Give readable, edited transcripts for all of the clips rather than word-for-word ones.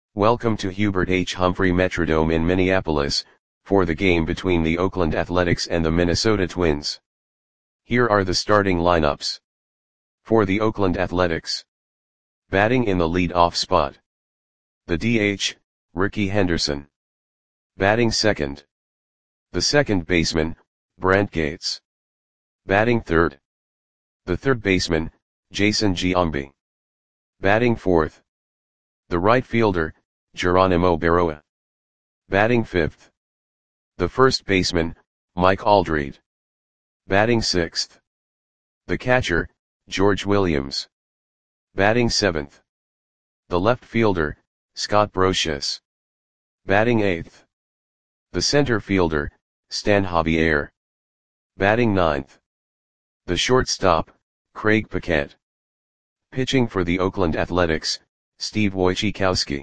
Welcome to Hubert H. Humphrey Metrodome in Minneapolis, for the game between the Oakland Athletics and the Minnesota Twins. Here are the starting lineups. For the Oakland Athletics. Batting in the lead-off spot. The DH, Rickey Henderson. Batting second. The second baseman, Brent Gates. Batting third. The third baseman, Jason Giambi. Batting fourth. The right fielder, Geronimo Berroa. Batting fifth. The first baseman, Mike Aldrete. Batting sixth. The catcher, George Williams. Batting seventh. The left fielder, Scott Brosius. Batting eighth. The center fielder, Stan Javier. Batting ninth. The shortstop, Craig Paquette. Pitching for the Oakland Athletics, Steve Wojciechowski.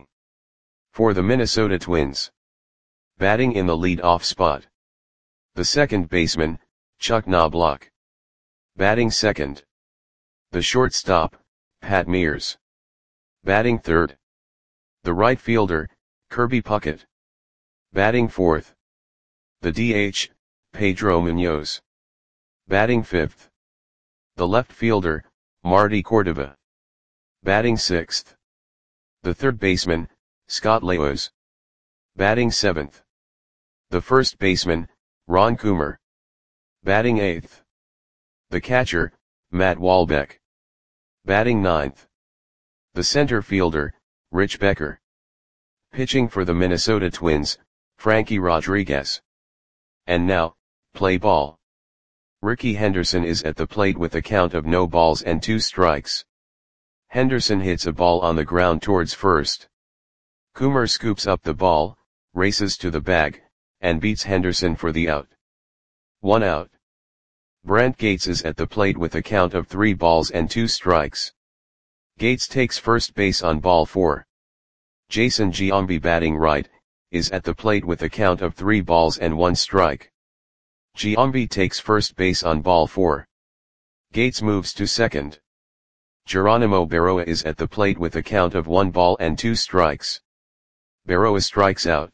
For the Minnesota Twins. Batting in the lead-off spot. The second baseman, Chuck Knobloch. Batting second. The shortstop, Pat Mears. Batting third. The right fielder, Kirby Puckett. Batting fourth. The DH, Pedro Munoz. Batting fifth. The left fielder, Marty Cordova. Batting sixth. The third baseman, Scott Laos. Batting seventh. The first baseman, Ron Coomer. Batting eighth. The catcher, Matt Walbeck. Batting ninth. The center fielder, Rich Becker. Pitching for the Minnesota Twins, Frankie Rodriguez. And now, play ball. Rickey Henderson is at the plate with a count of no balls and 2 strikes. Henderson hits a ball on the ground towards first. Coomer scoops up the ball, races to the bag, and beats Henderson for the out. 1 out. Brent Gates is at the plate with a count of 3 balls and 2 strikes. Gates takes first base on ball 4. Jason Giambi, batting right, is at the plate with a count of 3 balls and 1 strike. Giambi takes first base on ball 4. Gates moves to second. Geronimo Berroa is at the plate with a count of 1 ball and 2 strikes. Berroa strikes out.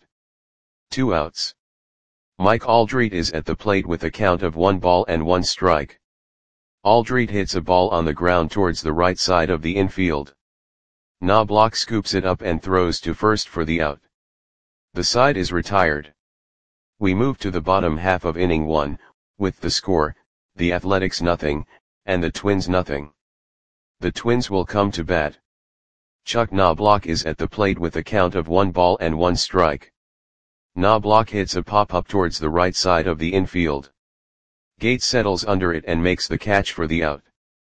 2 outs. Mike Aldrete is at the plate with a count of 1 ball and 1 strike. Aldrete hits a ball on the ground towards the right side of the infield. Knobloch scoops it up and throws to first for the out. The side is retired. We move to the bottom half of inning 1, with the score, the Athletics 0, and the Twins 0. The Twins will come to bat. Chuck Knobloch is at the plate with a count of 1 ball and 1 strike. Knobloch hits a pop-up towards the right side of the infield. Gates settles under it and makes the catch for the out.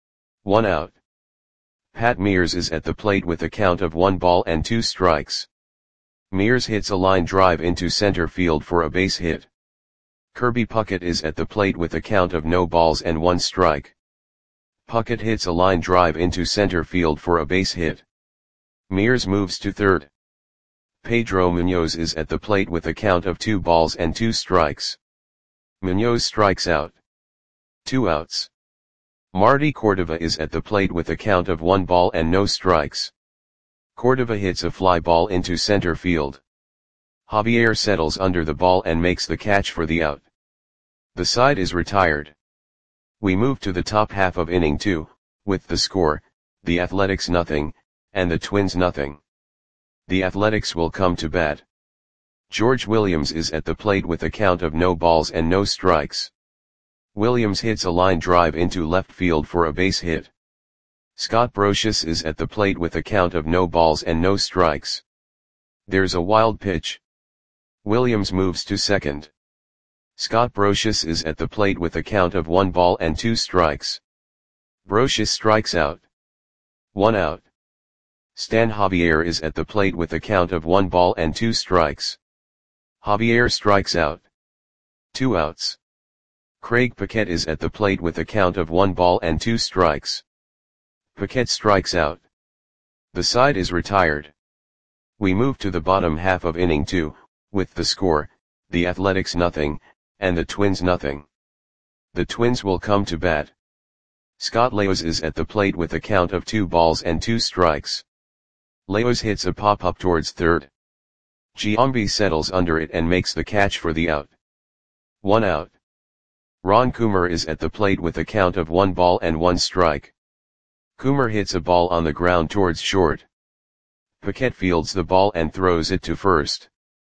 1 out. Pat Mears is at the plate with a count of 1 ball and 2 strikes. Mears hits a line drive into center field for a base hit. Kirby Puckett is at the plate with a count of no balls and 1 strike. Puckett hits a line drive into center field for a base hit. Mears moves to third. Pedro Munoz is at the plate with a count of 2 balls and 2 strikes. Munoz strikes out. 2 outs. Marty Cordova is at the plate with a count of 1 ball and no strikes. Cordova hits a fly ball into center field. Javier settles under the ball and makes the catch for the out. The side is retired. We move to the top half of inning 2, with the score, the Athletics 0, and the Twins 0. The Athletics will come to bat. George Williams is at the plate with a count of no balls and no strikes. Williams hits a line drive into left field for a base hit. Scott Brosius is at the plate with a count of no balls and no strikes. There's a wild pitch. Williams moves to second. Scott Brosius is at the plate with a count of 1 ball and 2 strikes. Brosius strikes out. 1 out. Stan Javier is at the plate with a count of 1 ball and 2 strikes. Javier strikes out. 2 outs. Craig Paquette is at the plate with a count of 1 ball and 2 strikes. Paquette strikes out. The side is retired. We move to the bottom half of inning 2, with the score, the Athletics 0, and the Twins 0. The Twins will come to bat. Scott Laos is at the plate with a count of 2 balls and 2 strikes. Leos hits a pop-up towards third. Giambi settles under it and makes the catch for the out. 1 out. Ron Kumar is at the plate with a count of 1 ball and 1 strike. Kumar hits a ball on the ground towards short. Paquette fields the ball and throws it to first.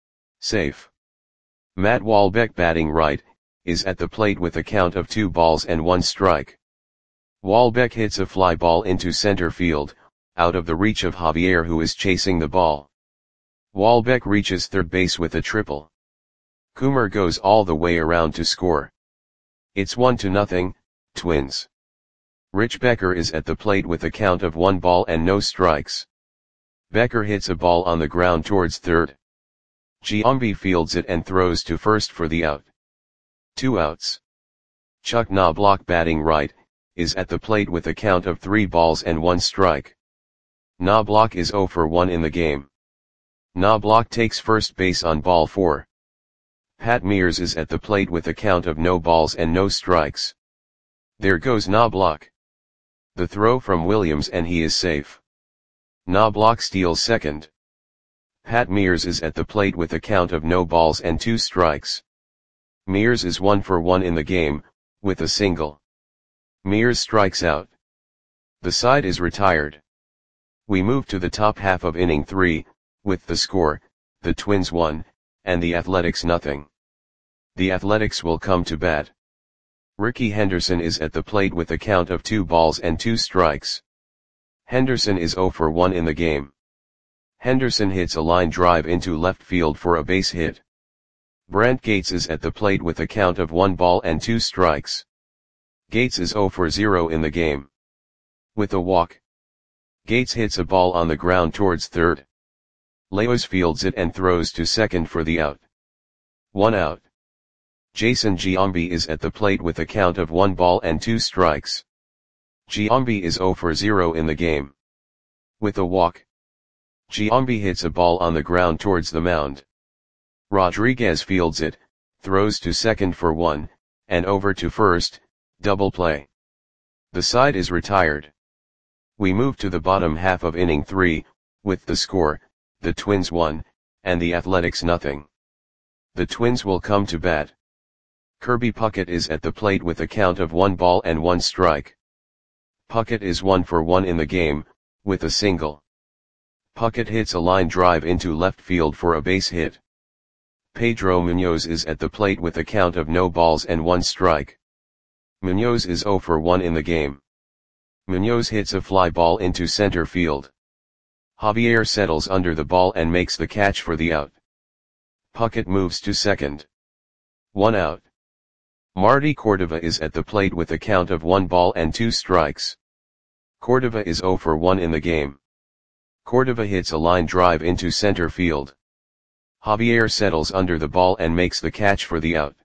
Safe. Matt Walbeck, batting right, is at the plate with a count of 2 balls and 1 strike. Walbeck hits a fly ball into center field, out of the reach of Javier, who is chasing the ball. Walbeck reaches third base with a triple. Kumar goes all the way around to score. It's 1-0, Twins. Rich Becker is at the plate with a count of 1 ball and no strikes. Becker hits a ball on the ground towards third. Giambi fields it and throws to first for the out. 2 outs. Chuck Knobloch, batting right, is at the plate with a count of 3 balls and 1 strike. Knobloch is 0 for 1 in the game. Knobloch takes first base on ball 4. Pat Mears is at the plate with a count of no balls and no strikes. There goes Knobloch. The throw from Williams and he is safe. Knobloch steals second. Pat Mears is at the plate with a count of no balls and 2 strikes. Mears is 1 for 1 in the game, with a single. Mears strikes out. The side is retired. We move to the top half of inning 3, with the score, the Twins 1, and the Athletics 0. The Athletics will come to bat. Ricky Henderson is at the plate with a count of 2 balls and 2 strikes. Henderson is 0 for 1 in the game. Henderson hits a line drive into left field for a base hit. Brent Gates is at the plate with a count of 1 ball and 2 strikes. Gates is 0 for 0 in the game. With a walk. Gates hits a ball on the ground towards third. Leos fields it and throws to second for the out. 1 out. Jason Giambi is at the plate with a count of 1 ball and 2 strikes. Giambi is 0 for 0 in the game. With a walk. Giambi hits a ball on the ground towards the mound. Rodriguez fields it, throws to second for 1, and over to first, double play. The side is retired. We move to the bottom half of inning 3, with the score, the Twins 1, and the Athletics 0. The Twins will come to bat. Kirby Puckett is at the plate with a count of 1 ball and 1 strike. Puckett is 1 for 1 in the game, with a single. Puckett hits a line drive into left field for a base hit. Pedro Munoz is at the plate with a count of no balls and 1 strike. Munoz is 0 for 1 in the game. Munoz hits a fly ball into center field. Javier settles under the ball and makes the catch for the out. Puckett moves to second. 1 out. Marty Cordova is at the plate with a count of 1 ball and 2 strikes. Cordova is 0 for 1 in the game. Cordova hits a line drive into center field. Javier settles under the ball and makes the catch for the out.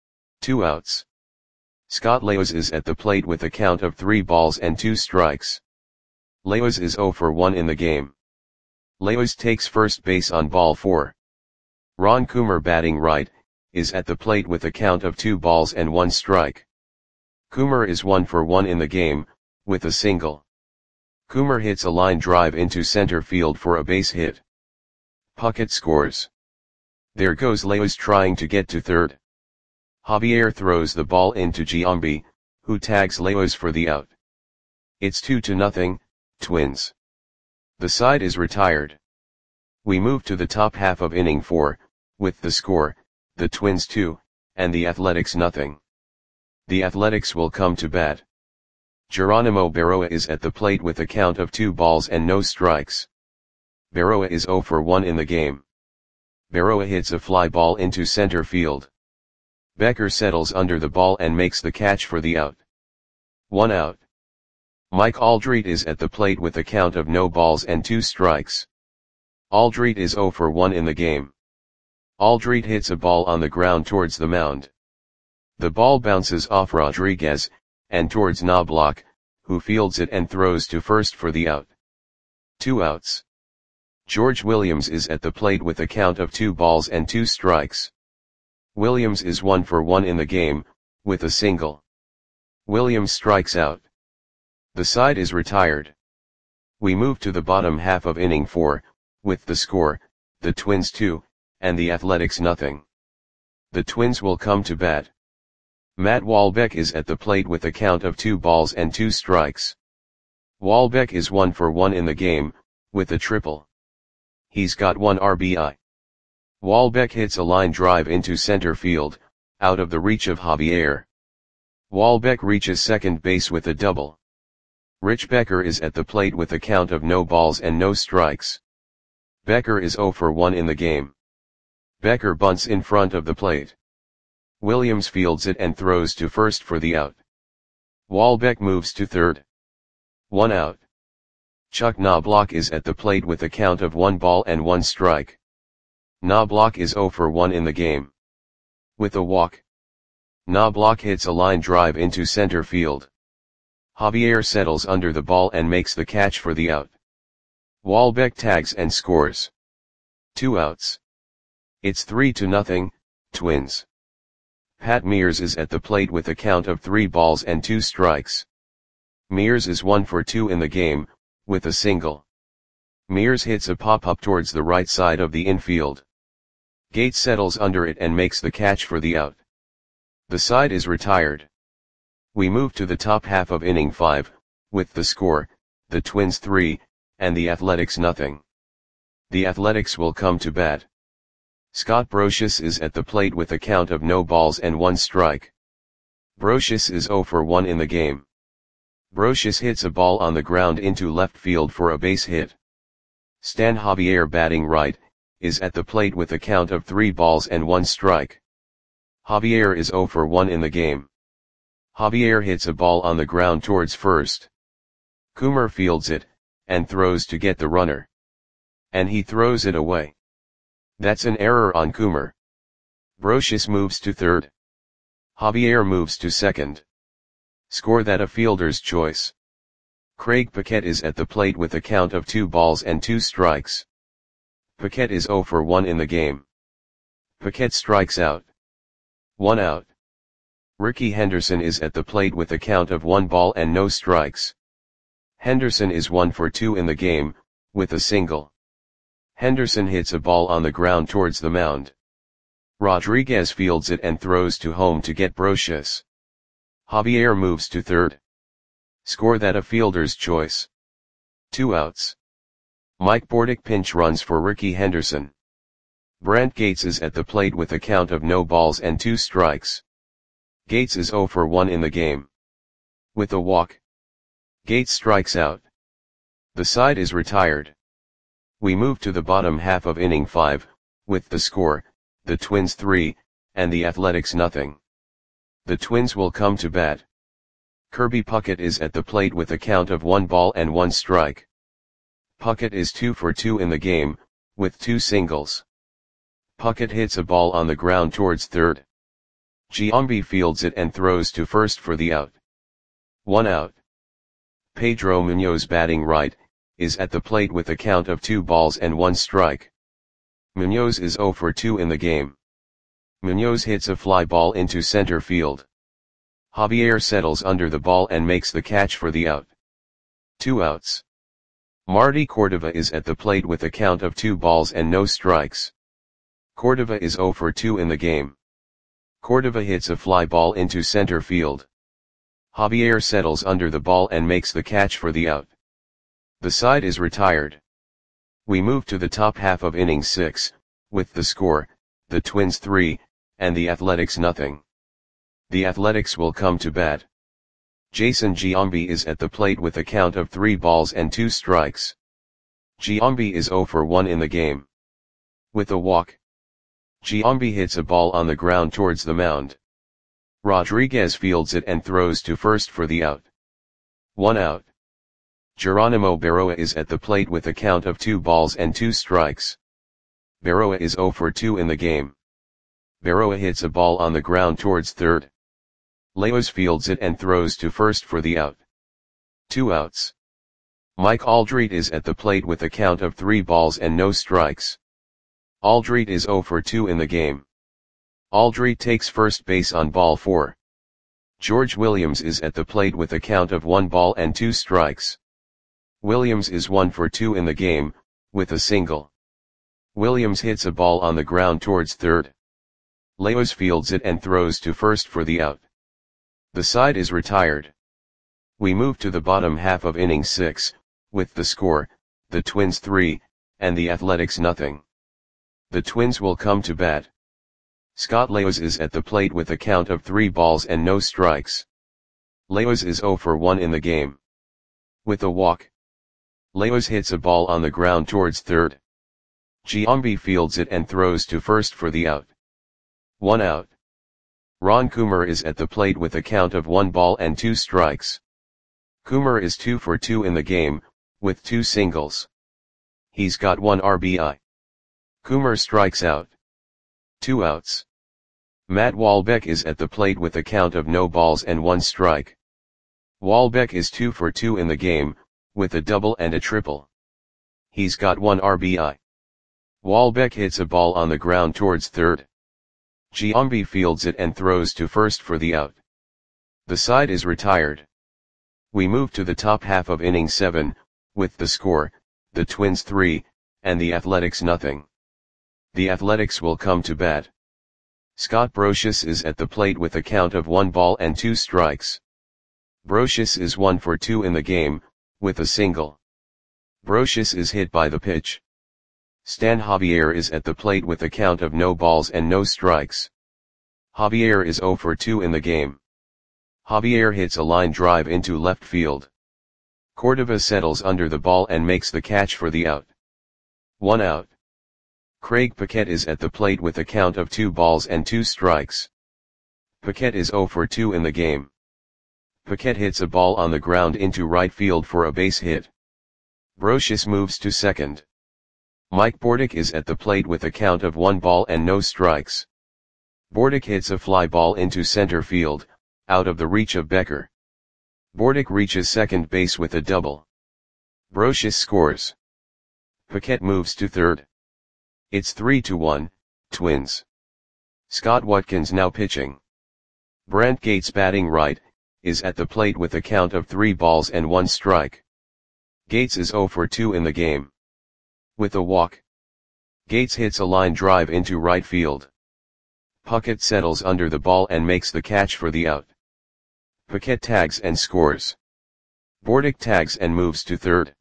2 outs. Scott Leos is at the plate with a count of 3 balls and 2 strikes. Leos is 0 for 1 in the game. Leos takes first base on ball 4. Ron Kumar, batting right, is at the plate with a count of 2 balls and 1 strike. Kumar is 1 for 1 in the game, with a single. Kumar hits a line drive into center field for a base hit. Puckett scores. There goes Leos trying to get to third. Javier throws the ball into Giambi, who tags Leos for the out. It's 2-0, Twins. The side is retired. We move to the top half of inning 4, with the score, the Twins 2, and the Athletics 0. The Athletics will come to bat. Geronimo Berroa is at the plate with a count of 2 balls and no strikes. Berroa is 0 for 1 in the game. Berroa hits a fly ball into center field. Becker settles under the ball and makes the catch for the out. 1 out. Mike Aldrete is at the plate with a count of no balls and 2 strikes. Aldrete is 0 for 1 in the game. Aldrete hits a ball on the ground towards the mound. The ball bounces off Rodriguez, and towards Knobloch, who fields it and throws to first for the out. 2 outs. George Williams is at the plate with a count of 2 balls and 2 strikes. Williams is 1 for 1 in the game, with a single. Williams strikes out. The side is retired. We move to the bottom half of inning 4, with the score, the Twins 2, and the Athletics nothing. The Twins will come to bat. Matt Wahlbeck is at the plate with a count of 2 balls and 2 strikes. Wahlbeck is 1 for 1 in the game, with a triple. He's got 1 RBI. Wahlbeck hits a line drive into center field, out of the reach of Javier. Wahlbeck reaches second base with a double. Rich Becker is at the plate with a count of no balls and no strikes. Becker is 0 for 1 in the game. Becker bunts in front of the plate. Williams fields it and throws to first for the out. Wahlbeck moves to third. 1 out. Chuck Knobloch is at the plate with a count of 1 ball and 1 strike. Knobloch is 0 for 1 in the game. With a walk. Knobloch hits a line drive into center field. Javier settles under the ball and makes the catch for the out. Wahlbeck tags and scores. 2 outs. It's 3-0, Twins. Pat Mears is at the plate with a count of 3 balls and 2 strikes. Mears is 1 for 2 in the game, with a single. Mears hits a pop-up towards the right side of the infield. Gates settles under it and makes the catch for the out. The side is retired. We move to the top half of inning 5, with the score, the Twins 3, and the Athletics nothing. The Athletics will come to bat. Scott Brosius is at the plate with a count of no balls and 1 strike. Brosius is 0 for 1 in the game. Brosius hits a ball on the ground into left field for a base hit. Stan Javier, batting right, is at the plate with a count of 3 balls and 1 strike. Javier is 0 for 1 in the game. Javier hits a ball on the ground towards first. Coomer fields it, and throws to get the runner. And he throws it away. That's an error on Coomer. Brosius moves to third. Javier moves to second. Score that a fielder's choice. Craig Paquette is at the plate with a count of 2 balls and 2 strikes. Paquette is 0 for 1 in the game. Paquette strikes out. 1 out. Ricky Henderson is at the plate with a count of 1 ball and no strikes. Henderson is 1 for 2 in the game, with a single. Henderson hits a ball on the ground towards the mound. Rodriguez fields it and throws to home to get Brosius. Javier moves to third. Score that a fielder's choice. 2 outs. Mike Bordick pinch runs for Ricky Henderson. Brant Gates is at the plate with a count of no balls and 2 strikes. Gates is 0 for 1 in the game. With a walk. Gates strikes out. The side is retired. We move to the bottom half of inning 5, with the score, the Twins 3, and the Athletics nothing. The Twins will come to bat. Kirby Puckett is at the plate with a count of 1 ball and 1 strike. Puckett is 2 for 2 in the game, with 2 singles. Puckett hits a ball on the ground towards third. Giambi fields it and throws to first for the out. 1 out. Pedro Munoz, batting right, is at the plate with a count of 2 balls and 1 strike. Munoz is 0 for 2 in the game. Munoz hits a fly ball into center field. Javier settles under the ball and makes the catch for the out. 2 outs. Marty Cordova is at the plate with a count of 2 balls and no strikes. Cordova is 0 for 2 in the game. Cordova hits a fly ball into center field. Javier settles under the ball and makes the catch for the out. The side is retired. We move to the top half of inning 6, with the score, the Twins 3, and the Athletics nothing. The Athletics will come to bat. Jason Giambi is at the plate with a count of 3 balls and 2 strikes. Giambi is 0 for 1 in the game. With a walk. Giambi hits a ball on the ground towards the mound. Rodriguez fields it and throws to first for the out. 1 out. Geronimo Berroa is at the plate with a count of 2 balls and 2 strikes. Berroa is 0 for 2 in the game. Berroa hits a ball on the ground towards third. Leos fields it and throws to first for the out. 2 outs. Mike Aldrete is at the plate with a count of 3 balls and no strikes. Aldrete is 0 for 2 in the game. Aldrete takes first base on ball 4. George Williams is at the plate with a count of 1 ball and 2 strikes. Williams is 1 for 2 in the game, with a single. Williams hits a ball on the ground towards third. Leos fields it and throws to first for the out. The side is retired. We move to the bottom half of inning 6, with the score, the Twins 3, and the Athletics nothing. The Twins will come to bat. Scott Leos is at the plate with a count of 3 balls and no strikes. Leos is 0 for 1 in the game. With a walk. Leos hits a ball on the ground towards third. Giambi fields it and throws to first for the out. 1 out. Ron Coomer is at the plate with a count of 1 ball and 2 strikes. Coomer is 2 for 2 in the game, with 2 singles. He's got 1 RBI. Coomer strikes out. 2 outs. Matt Walbeck is at the plate with a count of no balls and 1 strike. Walbeck is 2 for 2 in the game, with a double and a triple. He's got 1 RBI. Walbeck hits a ball on the ground towards third. Giambi fields it and throws to first for the out. The side is retired. We move to the top half of inning 7, with the score, the Twins 3, and the Athletics nothing. The Athletics will come to bat. Scott Brosius is at the plate with a count of 1 ball and 2 strikes. Brosius is 1 for 2 in the game, with a single. Brosius is hit by the pitch. Stan Javier is at the plate with a count of no balls and no strikes. Javier is 0 for 2 in the game. Javier hits a line drive into left field. Cordova settles under the ball and makes the catch for the out. 1 out. Craig Paquette is at the plate with a count of 2 balls and 2 strikes. Paquette is 0 for 2 in the game. Paquette hits a ball on the ground into right field for a base hit. Brosius moves to second. Mike Bordick is at the plate with a count of 1 ball and no strikes. Bordick hits a fly ball into center field, out of the reach of Becker. Bordick reaches second base with a double. Brosius scores. Paquette moves to third. It's 3-1, Twins. Scott Watkins now pitching. Brant Gates batting right, is at the plate with a count of 3 balls and 1 strike. Gates is 0 for 2 in the game. With a walk. Gates hits a line drive into right field. Puckett settles under the ball and makes the catch for the out. Paquette tags and scores. Bordick tags and moves to third.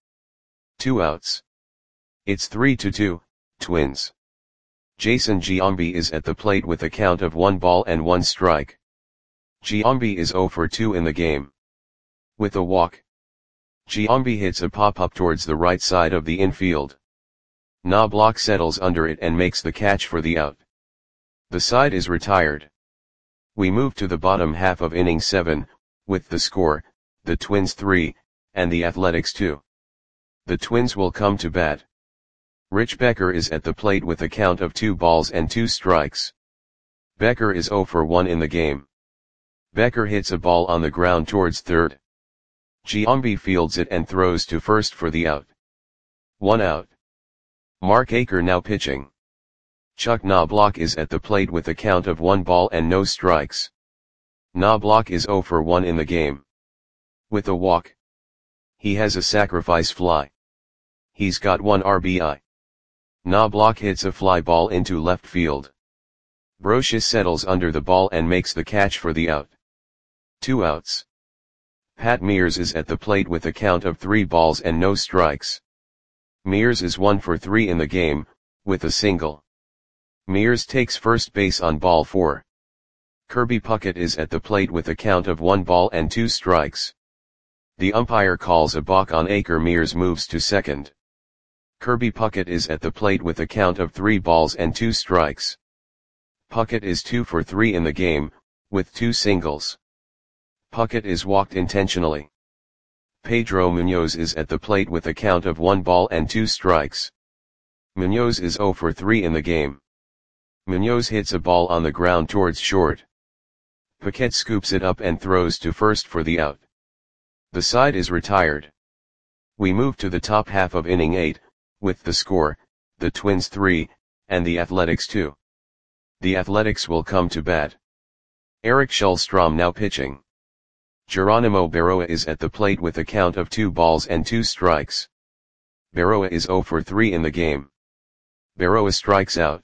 2 outs. It's 3-2, Twins. Jason Giambi is at the plate with a count of 1 ball and 1 strike. Giambi is 0 for 2 in the game. With a walk. Giambi hits a pop-up towards the right side of the infield. Knobloch settles under it and makes the catch for the out. The side is retired. We move to the bottom half of inning 7, with the score, the Twins 3, and the Athletics 2. The Twins will come to bat. Rich Becker is at the plate with a count of 2 balls and 2 strikes. Becker is 0 for 1 in the game. Becker hits a ball on the ground towards third. Giambi fields it and throws to first for the out. 1 out. Mark Aker now pitching. Chuck Knobloch is at the plate with a count of 1 ball and no strikes. Knobloch is 0 for 1 in the game. With a walk. He has a sacrifice fly. He's got 1 RBI. Knobloch hits a fly ball into left field. Brosius settles under the ball and makes the catch for the out. 2 outs. Pat Mears is at the plate with a count of 3 balls and no strikes. Mears is 1 for 3 in the game, with a single. Mears takes first base on ball 4. Kirby Puckett is at the plate with a count of 1 ball and 2 strikes. The umpire calls a balk on Aker. Mears moves to second. Kirby Puckett is at the plate with a count of 3 balls and 2 strikes. Puckett is 2 for 3 in the game, with 2 singles. Puckett is walked intentionally. Pedro Munoz is at the plate with a count of 1 ball and 2 strikes. Munoz is 0 for 3 in the game. Munoz hits a ball on the ground towards short. Paquette scoops it up and throws to first for the out. The side is retired. We move to the top half of inning 8, with the score, the Twins 3, and the Athletics 2. The Athletics will come to bat. Eric Schulstrom now pitching. Geronimo Berroa is at the plate with a count of 2 balls and 2 strikes. Berroa is 0 for 3 in the game. Berroa strikes out.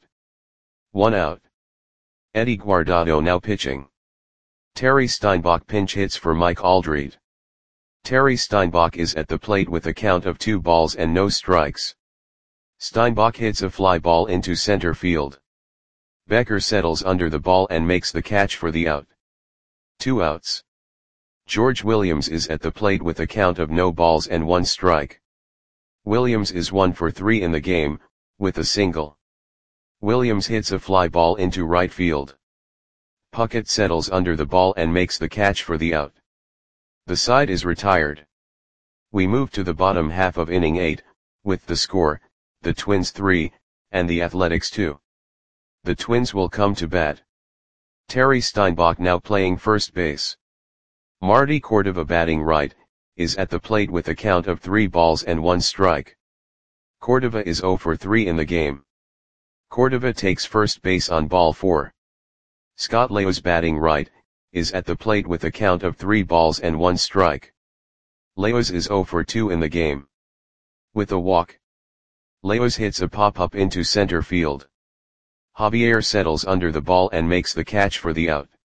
1 out. Eddie Guardado now pitching. Terry Steinbach pinch hits for Mike Aldred. Terry Steinbach is at the plate with a count of 2 balls and no strikes. Steinbach hits a fly ball into center field. Becker settles under the ball and makes the catch for the out. 2 outs. George Williams is at the plate with a count of no balls and 1 strike. Williams is 1 for 3 in the game, with a single. Williams hits a fly ball into right field. Puckett settles under the ball and makes the catch for the out. The side is retired. We move to the bottom half of inning 8, with the score, the Twins 3, and the Athletics 2. The Twins will come to bat. Terry Steinbach now playing first base. Marty Cordova batting right, is at the plate with a count of 3 balls and 1 strike. Cordova is 0 for 3 in the game. Cordova takes first base on ball 4. Scott Leos batting right, is at the plate with a count of 3 balls and 1 strike. Leos is 0 for 2 in the game. With a walk, Leos hits a pop-up into center field. Javier settles under the ball and makes the catch for the out.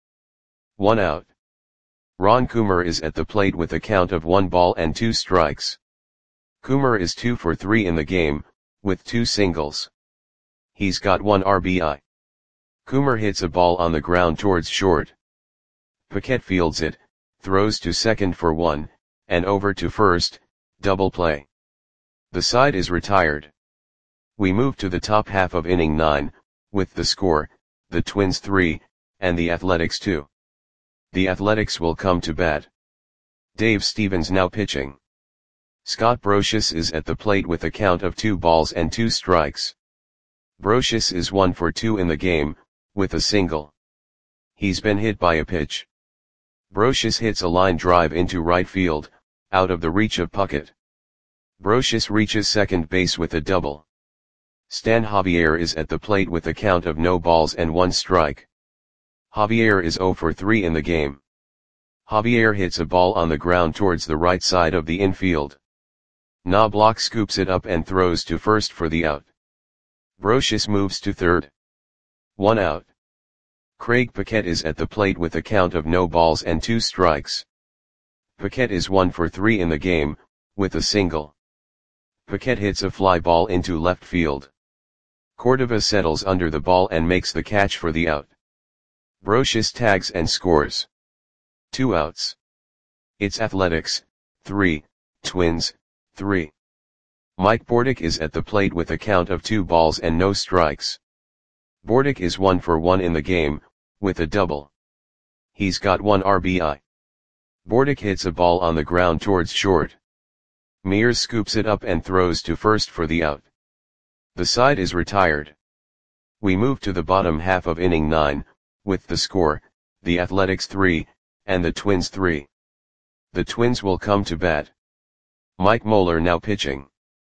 1 out. Ron Coomer is at the plate with a count of 1 ball and 2 strikes. Coomer is 2 for 3 in the game, with 2 singles. He's got 1 RBI. Coomer hits a ball on the ground towards short. Puckett fields it, throws to second for 1, and over to first, double play. The side is retired. We move to the top half of inning 9, with the score, the Twins 3, and the Athletics 2. The Athletics will come to bat. Dave Stevens now pitching. Scott Brosius is at the plate with a count of 2 balls and 2 strikes. Brosius is 1 for 2 in the game, with a single. He's been hit by a pitch. Brosius hits a line drive into right field, out of the reach of Puckett. Brosius reaches second base with a double. Stan Javier is at the plate with a count of no balls and 1 strike. Javier is 0 for 3 in the game. Javier hits a ball on the ground towards the right side of the infield. Knobloch scoops it up and throws to first for the out. Brosius moves to third. 1 out. Craig Puckett is at the plate with a count of no balls and 2 strikes. Puckett is 1 for 3 in the game, with a single. Puckett hits a fly ball into left field. Cordova settles under the ball and makes the catch for the out. Brosius tags and scores. 2 outs. It's Athletics 3, Twins 3. Mike Bordick is at the plate with a count of 2 balls and no strikes. Bordick is 1 for 1 in the game, with a double. He's got 1 RBI. Bordick hits a ball on the ground towards short. Mears scoops it up and throws to first for the out. The side is retired. We move to the bottom half of inning 9, with the score, the Athletics 3, and the Twins 3. The Twins will come to bat. Mike Moeller now pitching.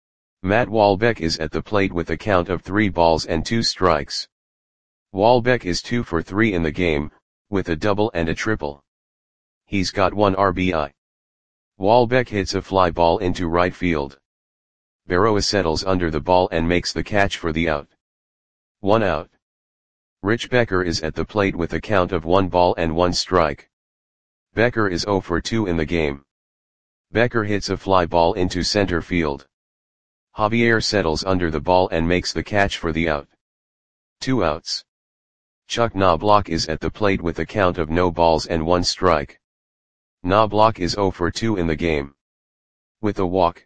Matt Walbeck is at the plate with a count of 3 balls and 2 strikes. Walbeck is 2 for 3 in the game, with a double and a triple. He's got 1 RBI. Walbeck hits a fly ball into right field. Berroa settles under the ball and makes the catch for the out. 1 out. Rich Becker is at the plate with a count of 1 ball and 1 strike. Becker is 0 for 2 in the game. Becker hits a fly ball into center field. Javier settles under the ball and makes the catch for the out. 2 outs. Chuck Knobloch is at the plate with a count of no balls and 1 strike. Knobloch is 0 for 2 in the game. With a walk,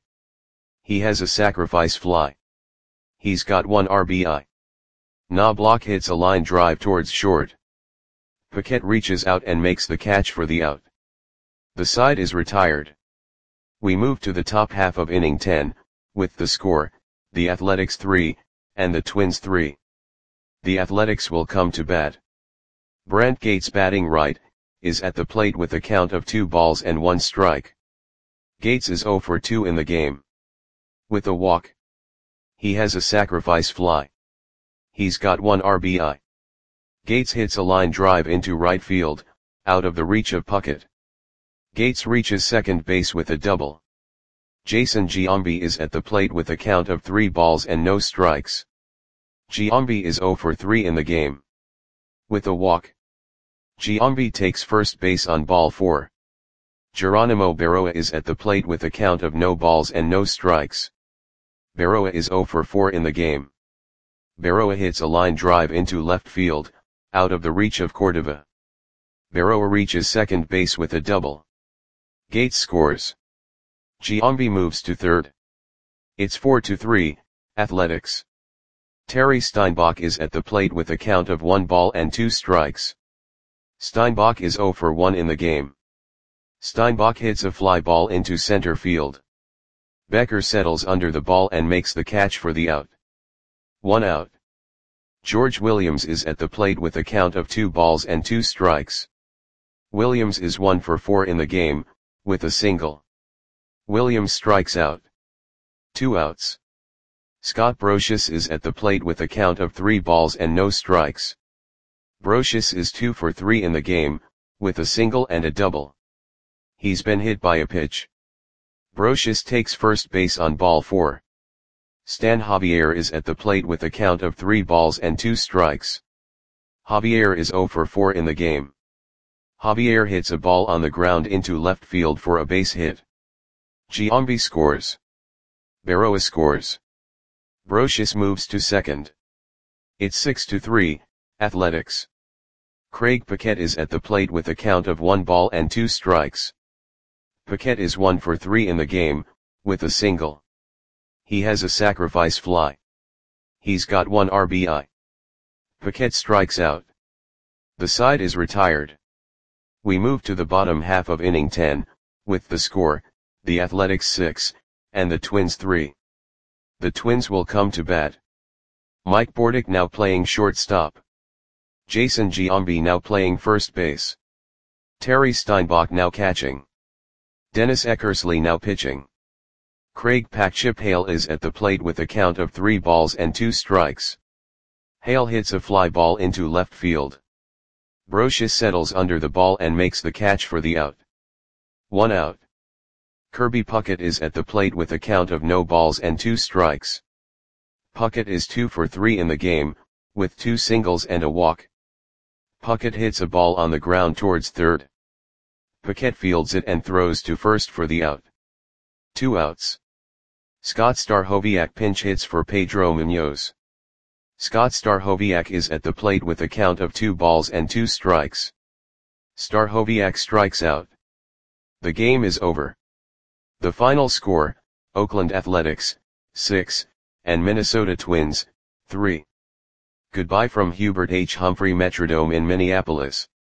he has a sacrifice fly. He's got 1 RBI. Knobloch hits a line drive towards short. Puckett reaches out and makes the catch for the out. The side is retired. We move to the top half of inning 10, with the score, the Athletics 3, and the Twins 3. The Athletics will come to bat. Brent Gates batting right, is at the plate with a count of 2 balls and 1 strike. Gates is 0 for 2 in the game. With a walk, he has a sacrifice fly. He's got 1 RBI. Gates hits a line drive into right field, out of the reach of Puckett. Gates reaches second base with a double. Jason Giambi is at the plate with a count of 3 balls and no strikes. Giambi is 0 for 3 in the game. With a walk, Giambi takes first base on ball 4. Geronimo Berroa is at the plate with a count of no balls and no strikes. Berroa is 0 for 4 in the game. Berroa hits a line drive into left field, out of the reach of Cordova. Berroa reaches second base with a double. Gates scores. Giambi moves to third. It's 4-3, Athletics. Terry Steinbach is at the plate with a count of 1 ball and 2 strikes. Steinbach is 0 for 1 in the game. Steinbach hits a fly ball into center field. Becker settles under the ball and makes the catch for the out. 1 out. George Williams is at the plate with a count of 2 balls and 2 strikes. Williams is 1 for 4 in the game, with a single. Williams strikes out. 2 outs. Scott Brosius is at the plate with a count of 3 balls and no strikes. Brosius is 2 for 3 in the game, with a single and a double. He's been hit by a pitch. Brosius takes first base on ball 4. Stan Javier is at the plate with a count of 3 balls and 2 strikes. Javier is 0 for 4 in the game. Javier hits a ball on the ground into left field for a base hit. Giambi scores. Berroa scores. Brosius moves to second. It's 6-3, Athletics. Craig Paquette is at the plate with a count of 1 ball and 2 strikes. Paquette is 1 for 3 in the game, with a single. He has a sacrifice fly. He's got 1 RBI. Paquette strikes out. The side is retired. We move to the bottom half of inning 10, with the score, the Athletics 6, and the Twins 3. The Twins will come to bat. Mike Bordick now playing shortstop. Jason Giambi now playing first base. Terry Steinbach now catching. Dennis Eckersley now pitching. Craig Pack-Chip Hale is at the plate with a count of 3 balls and 2 strikes. Hale hits a fly ball into left field. Brosius settles under the ball and makes the catch for the out. 1 out. Kirby Puckett is at the plate with a count of no balls and 2 strikes. Puckett is 2 for 3 in the game, with 2 singles and a walk. Puckett hits a ball on the ground towards third. Paquette fields it and throws to first for the out. 2 outs. Scott Stachowiak pinch hits for Pedro Munoz. Scott Stachowiak is at the plate with a count of 2 balls and 2 strikes. Stachowiak strikes out. The game is over. The final score, Oakland Athletics, 6, and Minnesota Twins, 3. Goodbye from Hubert H. Humphrey Metrodome in Minneapolis.